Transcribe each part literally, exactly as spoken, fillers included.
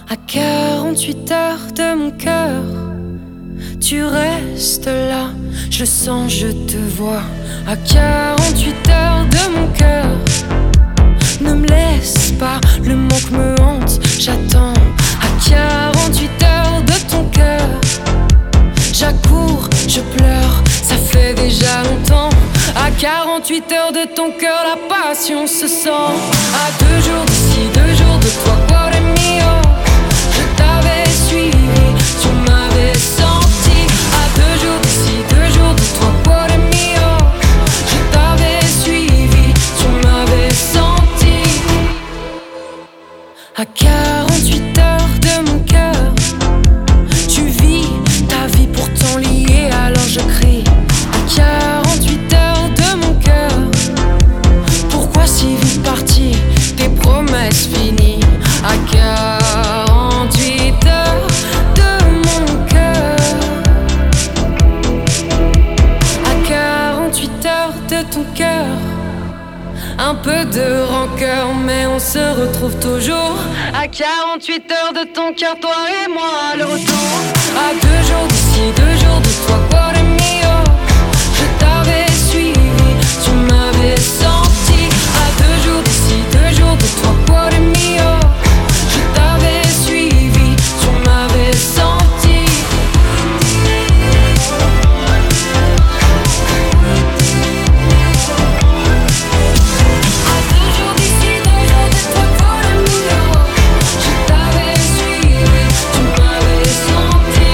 À quarante-huit heures de mon cœur, tu restes là, je sens, je te vois. À quarante-huit heures de mon cœur, ne me laisse pas, le manque me hante, j'attends. À quarante-huit heures de ton cœur, j'accours, je pleure, ça fait déjà longtemps. À quarante-huit heures de ton cœur, la passion se sent. À deux jours d'ici, deux jours de toi, cuore mio, je t'avais suivi, tu m'avais senti. À deux jours d'ici, deux jours de toi, cuore mio, je t'avais suivi, tu m'avais senti. À quarante-huit heures de mon cœur, tu vis ta vie pourtant liée, alors je crie. À quarante-huit heures de mon cœur, pourquoi si vite parti, tes promesses finies. À quarante-huit heures de mon cœur, à quarante-huit heures de ton cœur, un peu de rancœur, mais on se retrouve toujours. À quarante-huit heures de ton cœur, toi et moi, le retour. À deux jours d'ici, deux jours de toi, cuore mio, je t'avais suivi, tu m'avais senti. À deux jours d'ici, deux jours de toi, cuore mio, je t'avais suivi, tu m'avais senti. À deux jours d'ici, deux jours de toi, cuore mio, je t'avais suivi, tu m'avais senti.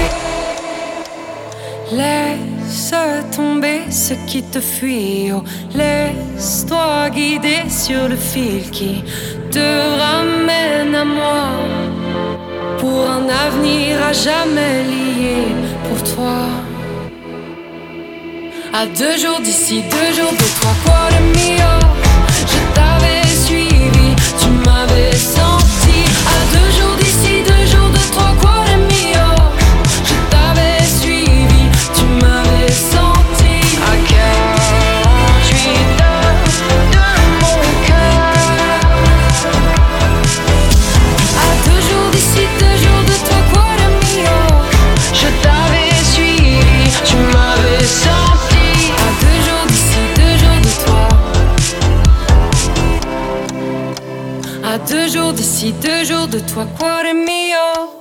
Laisse tomber ce qui te fuit, oh, laisse-toi guider sur le fil qui te ramène à moi, pour un avenir à jamais lié pour toi. À deux jours d'ici, deux jours de toi, cuore mio, je t'avais suivi, tu m'avais senti. À deux jours d'ici, deux jours de toi, cuore mio, je t'avais suivi, tu m'avais senti. À quarante-huit heures de mon cœur, à deux jours d'ici, deux jours de toi, cuore mio, je t'avais suivi, tu m'avais senti. À deux jours d'ici, deux jours de toi, à deux jours d'ici, deux jours de toi, cuore mio.